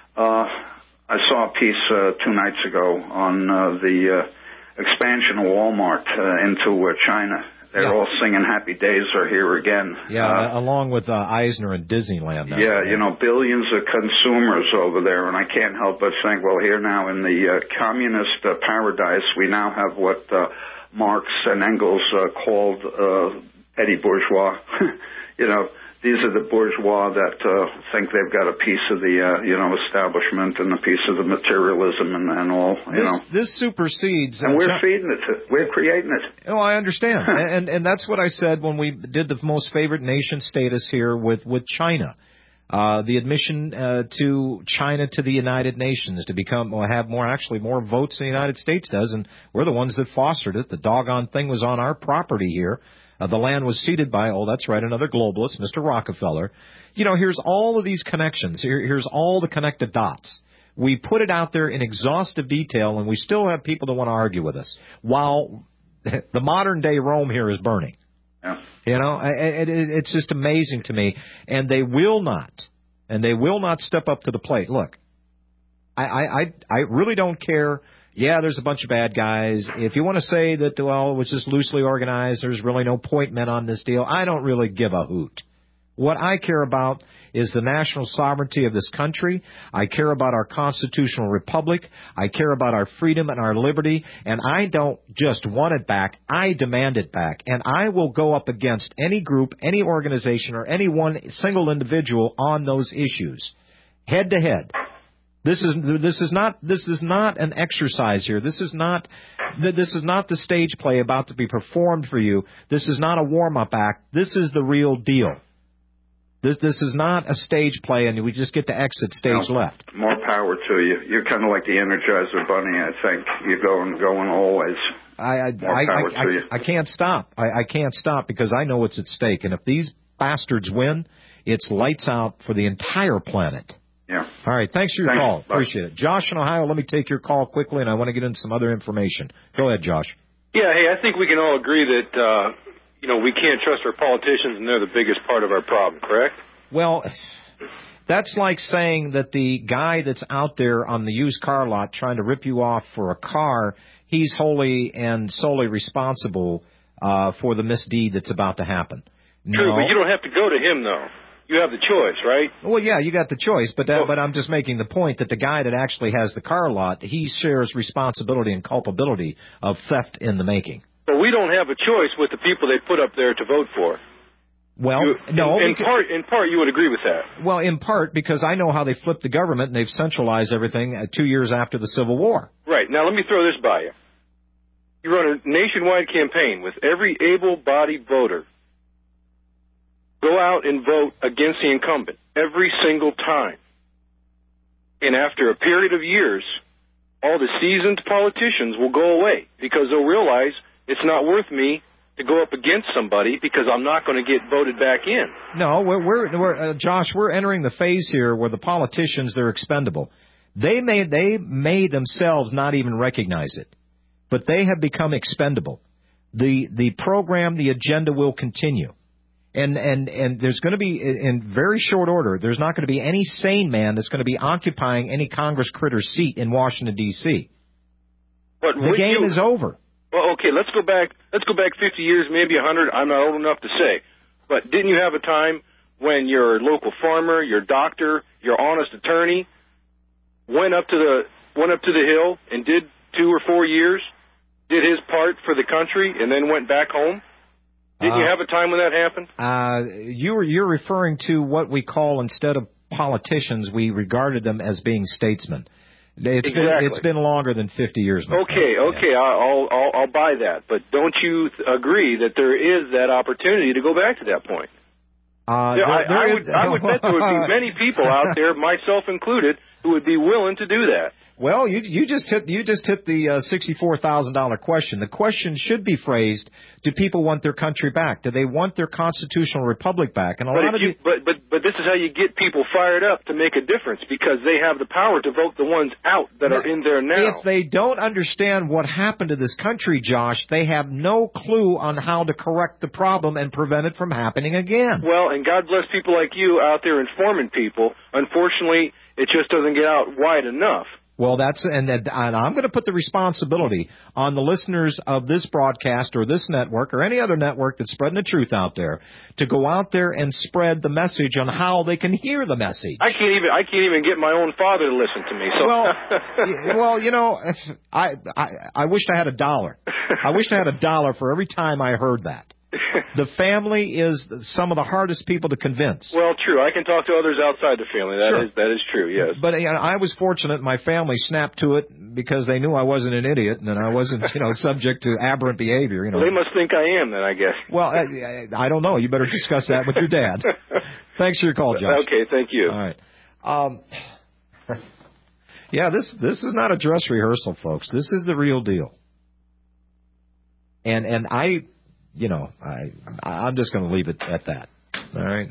I saw a piece 2 nights ago on the expansion of Walmart into China. They're all singing Happy Days Are Here Again. Yeah, along with Eisner and Disneyland. Now. Yeah, billions of consumers over there, and I can't help but think, well, here now in the communist paradise, we now have what Marx and Engels called petty bourgeois. These are the bourgeois that think they've got a piece of the establishment and a piece of the materialism and all. This supersedes. And we're feeding it. We're creating it. Oh, I understand, and that's what I said when we did the most favored nation status here with China. The admission to China to the United Nations to have more votes than the United States does, and we're the ones that fostered it. The doggone thing was on our property here. The land was ceded by, that's right, another globalist, Mr. Rockefeller. Here's all of these connections. Here's all the connected dots. We put it out there in exhaustive detail, and we still have people that want to argue with us, while the modern-day Rome here is burning. Yeah. It's just amazing to me. And they will not step up to the plate. Look, I really don't care Yeah, there's a bunch of bad guys. If you want to say that, well, it was just loosely organized, there's really no point meant on this deal, I don't really give a hoot. What I care about is the national sovereignty of this country. I care about our constitutional republic. I care about our freedom and our liberty. And I don't just want it back. I demand it back. And I will go up against any group, any organization, or any one single individual on those issues, head to head. This is not an exercise here. This is not the stage play about to be performed for you. This is not a warm-up act. This is the real deal. This is not a stage play, and we just get to exit stage left. More power to you. You're kind of like the Energizer Bunny, I think. You're going always. More power to you. I can't stop. I can't stop because I know what's at stake. And if these bastards win, it's lights out for the entire planet. Yeah. All right. Thanks for your call. Bye. Appreciate it. Josh in Ohio, let me take your call quickly, and I want to get into some other information. Go ahead, Josh. Yeah, hey, I think we can all agree that, we can't trust our politicians, and they're the biggest part of our problem, correct? Well, that's like saying that the guy that's out there on the used car lot trying to rip you off for a car, he's wholly and solely responsible for the misdeed that's about to happen. True, but you don't have to go to him, though. You have the choice, right? Well, yeah, you got the choice, but I'm just making the point that the guy that actually has the car lot, he shares responsibility and culpability of theft in the making. But we don't have a choice with the people they put up there to vote for. Well, no. In part, you would agree with that. Well, in part, because I know how they flipped the government and they've centralized everything 2 years after the Civil War. Right. Now, let me throw this by you. You run a nationwide campaign with every able-bodied voter. Go out and vote against the incumbent every single time. And after a period of years, all the seasoned politicians will go away because they'll realize it's not worth me to go up against somebody because I'm not going to get voted back in. No, Josh, we're entering the phase here where the politicians, they're expendable. They may themselves not even recognize it, but they have become expendable. The program, the agenda will continue. And there's going to be, in very short order, there's not going to be any sane man that's going to be occupying any Congress critter's seat in Washington, D.C. The game is over. Well, okay, let's go back 50 years, maybe 100. I'm not old enough to say. But didn't you have a time when your local farmer, your doctor, your honest attorney went up to the hill and did 2 or 4 years, did his part for the country, and then went back home? Didn't you have a time when that happened? You're referring to what we call, instead of politicians, we regarded them as being statesmen. It's been longer than 50 years. Okay, I'll buy that. But don't you agree that there is that opportunity to go back to that point? I would bet there would be many people out there, myself included, who would be willing to do that. Well, you just hit the $64,000 question. The question should be phrased: do people want their country back? Do they want their constitutional republic back? And but this is how you get people fired up to make a difference, because they have the power to vote the ones out that are in there now. If they don't understand what happened to this country, Josh, they have no clue on how to correct the problem and prevent it from happening again. Well, and God bless people like you out there informing people. Unfortunately, it just doesn't get out wide enough. Well, and I'm going to put the responsibility on the listeners of this broadcast or this network or any other network that's spreading the truth out there to go out there and spread the message on how they can hear the message. I can't even get my own father to listen to me. So. Well, you know, I wished I had $1. I wished I had $1 for every time I heard that. The family is some of the hardest people to convince. Well, true. I can talk to others outside the family. That is true, yes. But I was fortunate. My family snapped to it because they knew I wasn't an idiot and I wasn't, subject to aberrant behavior. Well, they must think I am then, I guess. Well, I don't know. You better discuss that with your dad. Thanks for your call, Josh. Okay, thank you. All right. Yeah, this is not a dress rehearsal, folks. This is the real deal. And I'm just going to leave it at that. All right.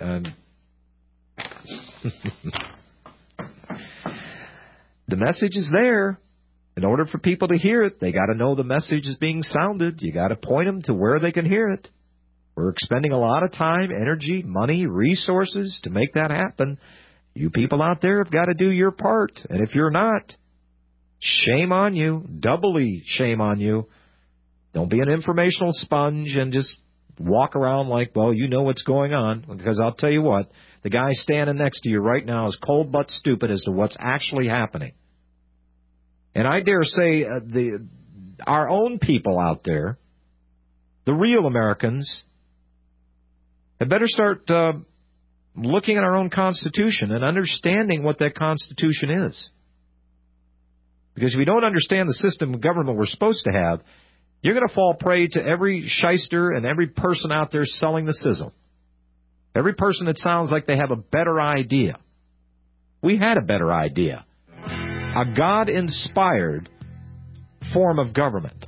The message is there. In order for people to hear it, they got to know the message is being sounded. You got to point them to where they can hear it. We're expending a lot of time, energy, money, resources to make that happen. You people out there have got to do your part. And if you're not, Shame on you. Doubly shame on you. Don't be an informational sponge and just walk around like, well, you know what's going on. Because I'll tell you what, the guy standing next to you right now is cold but stupid as to what's actually happening. And I dare say our own people out there, the real Americans, had better start looking at our own Constitution and understanding what that Constitution is. Because if you don't understand the system of government we're supposed to have, you're going to fall prey to every shyster and every person out there selling the sizzle. Every person that sounds like they have a better idea. We had a better idea. A God-inspired form of government.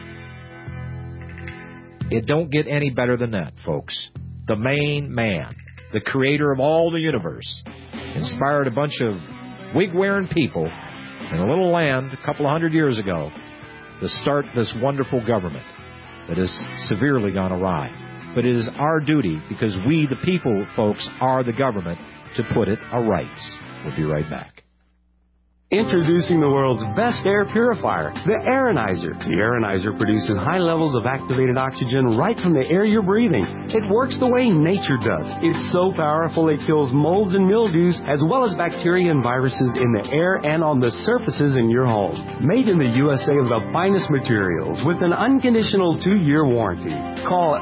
It don't get any better than that, folks. The main man, the creator of all the universe, inspired a bunch of wig-wearing people in a little land a couple of 100 years ago to start this wonderful government that has severely gone awry. But it is our duty, because we, the people, folks, are the government, to put it aright. We'll be right back. Introducing the world's best air purifier, the Aeronizer. The Aeronizer produces high levels of activated oxygen right from the air you're breathing. It works the way nature does. It's so powerful it kills molds and mildews, as well as bacteria and viruses in the air and on the surfaces in your home. Made in the USA of the finest materials with an unconditional 2-year warranty. Call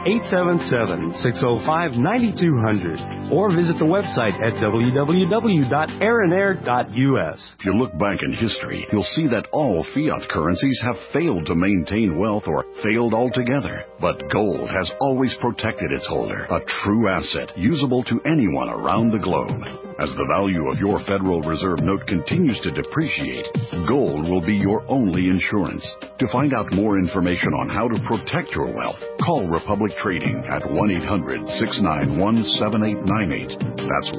877-605-9200 or visit the website at www.aeronair.us. If you look back in history, you'll see that all fiat currencies have failed to maintain wealth or failed altogether. But gold has always protected its holder, a true asset usable to anyone around the globe. As the value of your Federal Reserve note continues to depreciate, gold will be your only insurance. To find out more information on how to protect your wealth, call Republic Trading at 1-800-691-7898. That's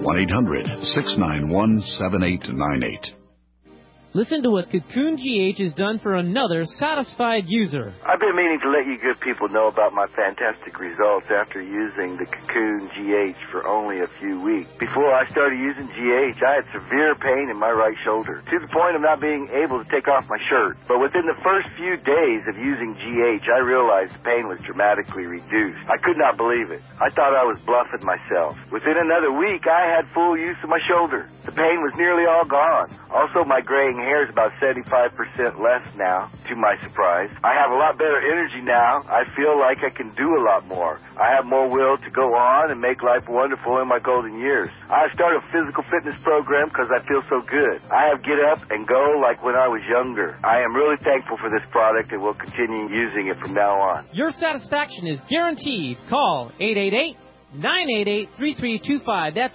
1-800-691-7898. Listen to what Cocoon GH has done for another satisfied user. I've been meaning to let you good people know about my fantastic results after using the Cocoon GH for only a few weeks. Before I started using GH, I had severe pain in my right shoulder, to the point of not being able to take off my shirt. But within the first few days of using GH, I realized the pain was dramatically reduced. I could not believe it. I thought I was bluffing myself. Within another week, I had full use of my shoulder. The pain was nearly all gone. Also, my graying hair is about 75% less now, to my surprise. I have a lot better energy now. I feel like I can do a lot more. I have more will to go on and make life wonderful in my golden years. I started a physical fitness program because I feel so good. I have get up and go like when I was younger. I am really thankful for this product and will continue using it from now on. Your satisfaction is guaranteed. Call 888-988-3325. That's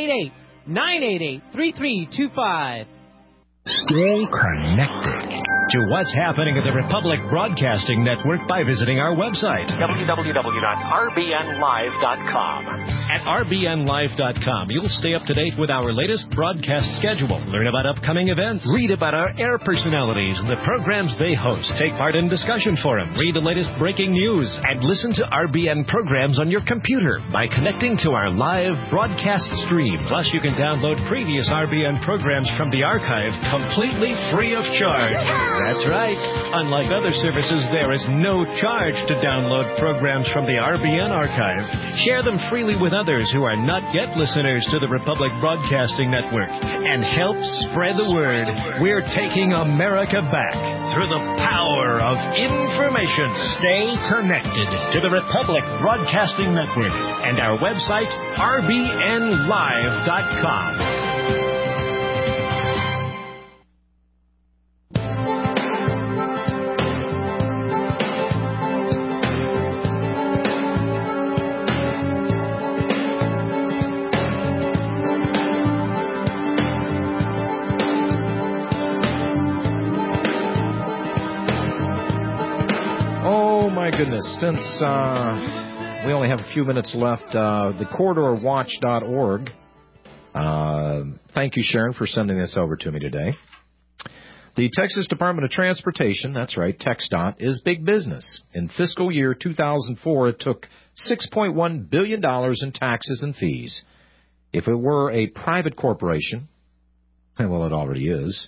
888-988-3325. Stay connected to what's happening at the Republic Broadcasting Network by visiting our website, www.rbnlive.com. At rbnlive.com, you'll stay up to date with our latest broadcast schedule, learn about upcoming events, read about our air personalities and the programs they host, take part in discussion forums, read the latest breaking news, and listen to RBN programs on your computer by connecting to our live broadcast stream. Plus, you can download previous RBN programs from the archive completely free of charge. That's right. Unlike other services, there is no charge to download programs from the RBN archive. Share them freely with others who are not yet listeners to the Republic Broadcasting Network and help spread the word. We're taking America back through the power of information. Stay connected to the Republic Broadcasting Network and our website, rbnlive.com. Goodness, since we only have a few minutes left, the corridorwatch.org, thank you, Sharon, for sending this over to me today. The Texas Department of Transportation, that's right, TxDOT, is big business. In fiscal year 2004, it took $6.1 billion in taxes and fees. If it were a private corporation, well, it already is,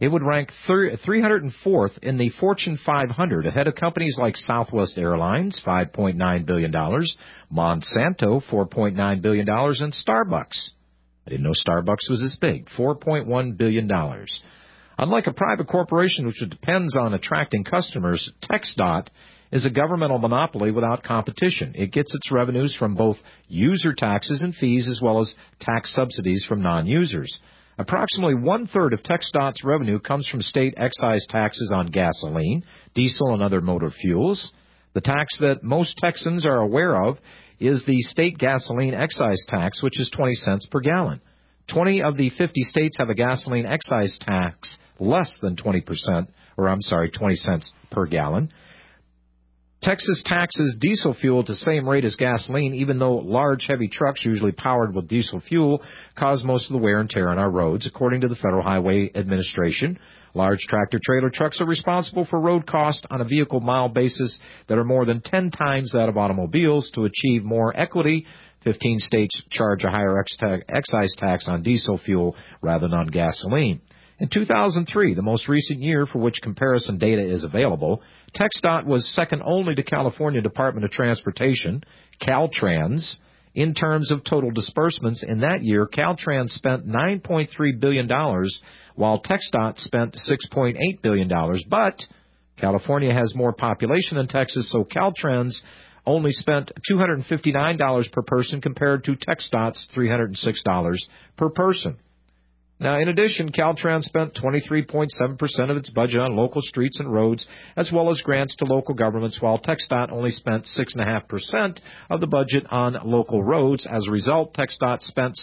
It would rank 304th in the Fortune 500, ahead of companies like Southwest Airlines, $5.9 billion, Monsanto, $4.9 billion, and Starbucks. I didn't know Starbucks was this big, $4.1 billion. Unlike a private corporation which depends on attracting customers, TxDOT is a governmental monopoly without competition. It gets its revenues from both user taxes and fees as well as tax subsidies from non-users. Approximately one-third of TxDOT's revenue comes from state excise taxes on gasoline, diesel, and other motor fuels. The tax that most Texans are aware of is the state gasoline excise tax, which is 20 cents per gallon. 20 of the 50 states have a gasoline excise tax less than 20 cents per gallon. Texas taxes diesel fuel to the same rate as gasoline, even though large, heavy trucks, usually powered with diesel fuel, cause most of the wear and tear on our roads. According to the Federal Highway Administration, large tractor-trailer trucks are responsible for road costs on a vehicle mile basis that are more than 10 times that of automobiles. To achieve more equity, 15 states charge a higher excise tax on diesel fuel rather than on gasoline. In 2003, the most recent year for which comparison data is available, TxDOT was second only to California Department of Transportation, Caltrans. In terms of total disbursements in that year, Caltrans spent $9.3 billion, while TxDOT spent $6.8 billion. But California has more population than Texas, so Caltrans only spent $259 per person compared to TxDOT's $306 per person. Now, in addition, Caltrans spent 23.7% of its budget on local streets and roads, as well as grants to local governments, while TxDOT only spent 6.5% of the budget on local roads. As a result, TxDOT spent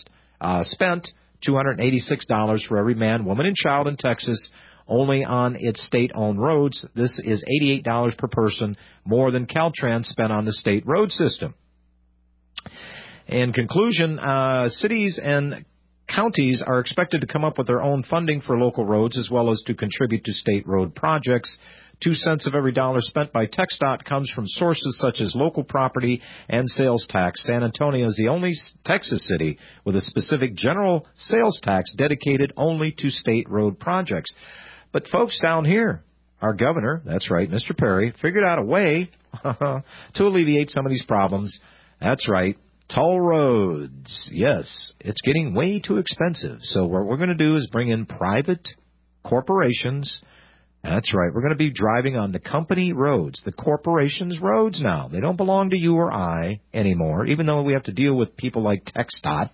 $286 for every man, woman, and child in Texas only on its state-owned roads. This is $88 per person, more than Caltrans spent on the state road system. In conclusion, cities and counties are expected to come up with their own funding for local roads as well as to contribute to state road projects. 2 cents of every dollar spent by TxDOT comes from sources such as local property and sales tax. San Antonio is the only Texas city with a specific general sales tax dedicated only to state road projects. But folks down here, our governor, that's right, Mr. Perry, figured out a way to alleviate some of these problems. That's right. Toll roads. Yes, it's getting way too expensive. So what we're going to do is bring in private corporations. That's right. We're going to be driving on the company roads, the corporations' roads now. They don't belong to you or I anymore, even though we have to deal with people like TxDOT.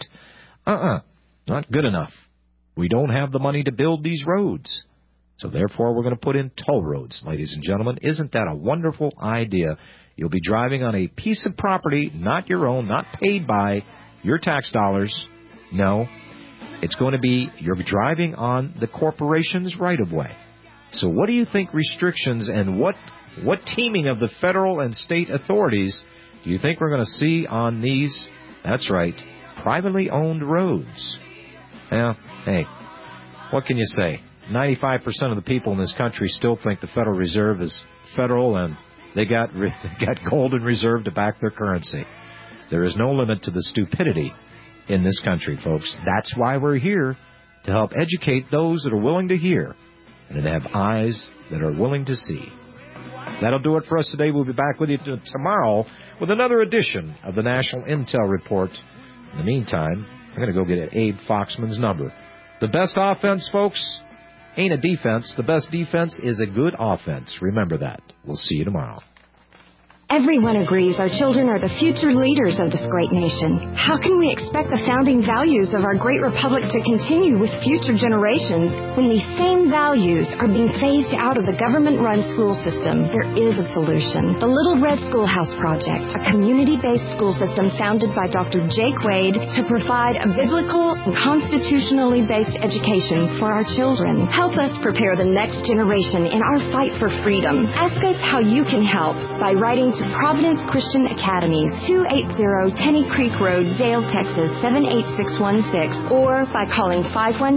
Not good enough. We don't have the money to build these roads. So therefore, we're going to put in toll roads, ladies and gentlemen. Isn't that a wonderful idea? You'll be driving on a piece of property, not your own, not paid by your tax dollars. No, it's going to be you're driving on the corporation's right-of-way. So what do you think restrictions and what teaming of the federal and state authorities do you think we're going to see on these, that's right, privately owned roads? Well, hey, what can you say? 95% of the people in this country still think the Federal Reserve is federal and they got gold in reserve to back their currency. There is no limit to the stupidity in this country, folks. That's why we're here, to help educate those that are willing to hear and that have eyes that are willing to see. That'll do it for us today. We'll be back with you tomorrow with another edition of the National Intel Report. In the meantime, I'm going to go get Abe Foxman's number. The best offense, folks, ain't a defense. The best defense is a good offense. Remember that. We'll see you tomorrow. Everyone agrees our children are the future leaders of this great nation. How can we expect the founding values of our great republic to continue with future generations when these same values are being phased out of the government-run school system? There is a solution. The Little Red Schoolhouse Project, a community-based school system founded by Dr. Jake Wade to provide a biblical and constitutionally based education for our children. Help us prepare the next generation in our fight for freedom. Ask us how you can help by writing to Providence Christian Academies, 280 Tenny Creek Road, Dale, Texas, 78616, or by calling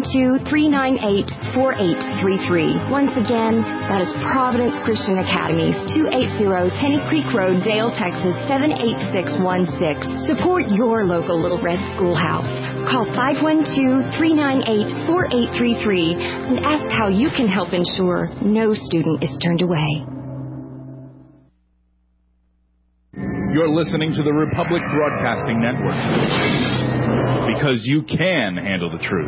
512-398-4833. Once again, that is Providence Christian Academies, 280 Tenny Creek Road, Dale, Texas, 78616. Support your local Little Red Schoolhouse. Call 512-398-4833 and ask how you can help ensure no student is turned away. You're listening to the Republic Broadcasting Network. Because you can handle the truth.